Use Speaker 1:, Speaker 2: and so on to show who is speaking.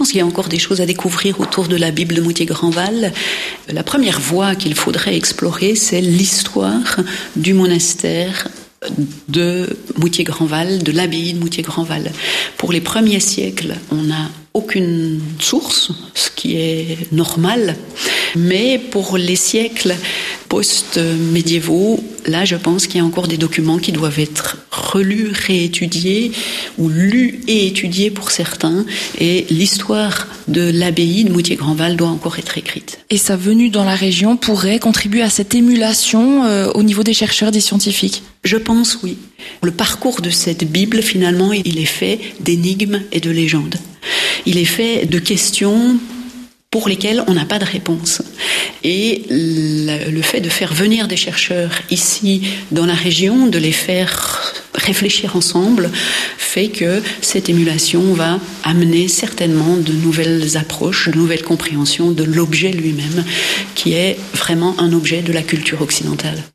Speaker 1: pense qu'il y a encore des choses à découvrir autour de la Bible de Moutier-Grandval. La première voie qu'il faudrait explorer, c'est l'histoire du monastère de Moutier-Grandval, de l'abbaye de Moutier-Grandval. Pour les premiers siècles, on n'a aucune source, ce qui est normal, mais pour les siècles post-médiévaux, là je pense qu'il y a encore des documents qui doivent être relus, réétudiés, ou lus et étudiés pour certains, et l'histoire de l'abbaye de Moutier-Grandval doit encore être écrite.
Speaker 2: Et sa venue dans la région pourrait contribuer à cette émulation au niveau des chercheurs, des scientifiques?
Speaker 1: Je pense, oui. Le parcours de cette Bible, finalement, il est fait d'énigmes et de légendes. Il est fait de questions pour lesquelles on n'a pas de réponse. Et le fait de faire venir des chercheurs ici dans la région, de les faire réfléchir ensemble, fait que cette émulation va amener certainement de nouvelles approches, de nouvelles compréhensions de l'objet lui-même, qui est vraiment un objet de la culture occidentale.